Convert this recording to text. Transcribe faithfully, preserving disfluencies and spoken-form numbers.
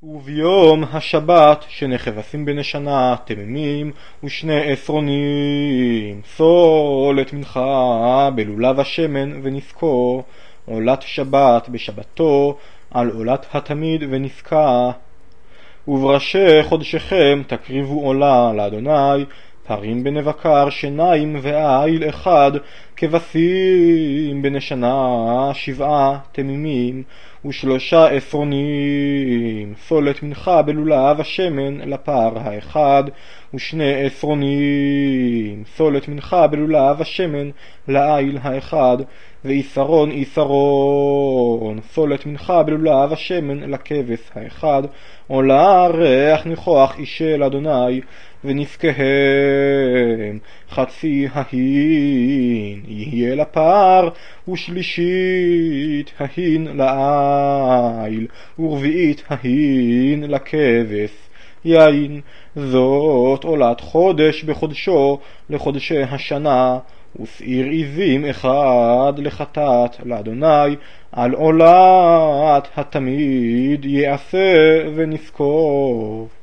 וביום השבת שני כבשים בני שנה תמימים ושני עשרונים סולת מנחה בלולב השמן ונזקו עולת שבת בשבתו על עולת התמיד ונזקה. ובראשי חודשכם תקריבו עולה לאדוני פרים בני בקר שניים ועיל אחד כבשים בני שנה שבעה תמימים ושלושה עשרונים סולת מנחה בלולב השמן לפר האחד ושני עשרונים סולת מנחה בלולב השמן לעיל האחד ויסרון יסרון סולת מנחה בלולב השמן לכבש האחד עולה ריח ניחוח אישי לאדוני ונזקיהם חצי ההין יהיה לפר ושלישית ההין לעיל ורביעית ההין לכבש יין. זאת עולת חודש בחודשו לחודשי השנה ושעיר עזים אחד לחטאת לאדוני על עולת התמיד יעשה ונזקו.